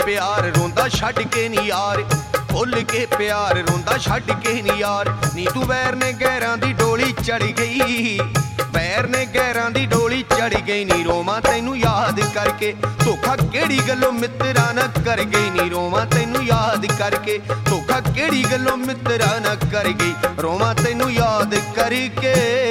प्यार रोंदा छड्ड के नी यार, भुल के प्यार रोंदा छड्ड के नी यार। नी तू वैर ने गैरां दी डोली चढ़ गई, वैर ने गैरां दी डोली चढ़ गई। नी रोवां तैनू याद करके, धोखा केड़ी गल्लों मित्तरा ना कर गई। नी रोवां तैनू याद करके, धोखा केड़ी गल्लों मित्तरा ना कर गई। रोवां तैनू याद करके।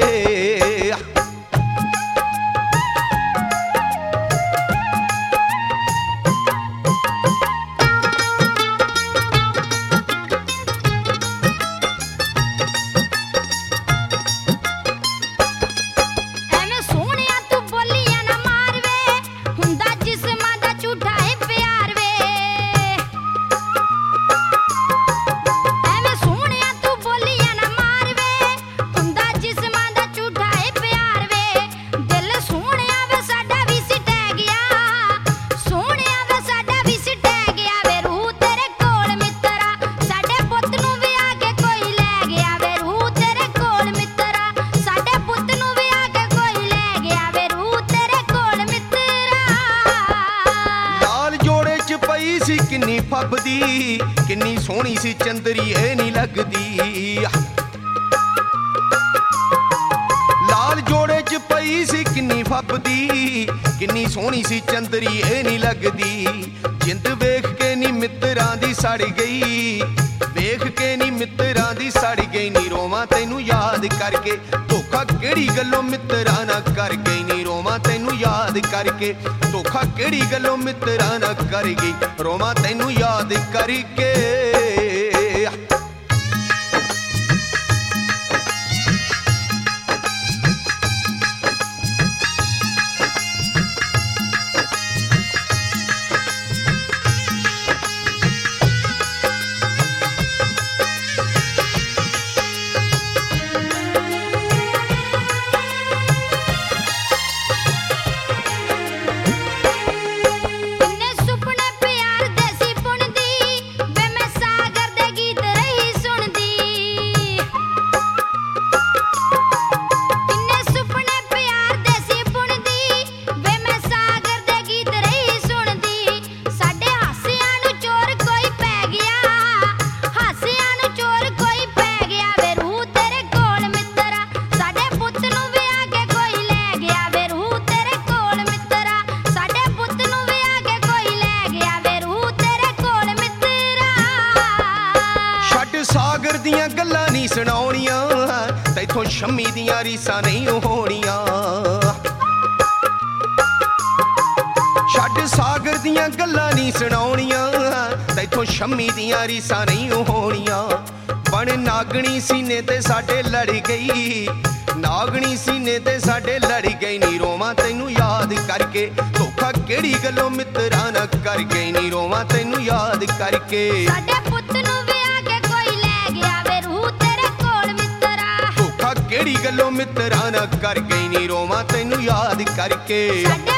किन्नी फबदी किन्नी सोहनी सी चंदरी ए नी लगदी। लाल जोड़े च पई सी किन्नी फबदी, किन्नी सोहनी सी चंदरी ए नी लगदी। जिंद वेख के नी मित्तरां दी सड़ गई, वेख के नी मित्तरां दी सड़ गई। नी रोवां तैनू याद करके, धोखा केड़ी गल्लों मित्तरां ना कर गई। नी रोवां तैनू याद करके, धोखा केड़ी गल्लों मित्तरां ना कर गई। रोवां तैनू याद करके। सागर दियां गल्लां नहीं सुनाउणियां, तैथों शम्मी दियां रीसां नहीं होणियां। छड्ड सागर दियां गल्लां नहीं सुनाउणियां, तैथों शम्मी दियां रीसां नहीं होणियां। बन नागणी सीने ते साडे लड़ गई, नागणी सीने ते साडे लड़ गई। नी रोवां तैनू याद करके, धोखा केड़ी गल्लों मित्तरां ना कर गई। नी रोवां तैनू याद करके। केड़ी गल्लों मित्तरां ना कर गई। नी रोवां तैनू याद करके।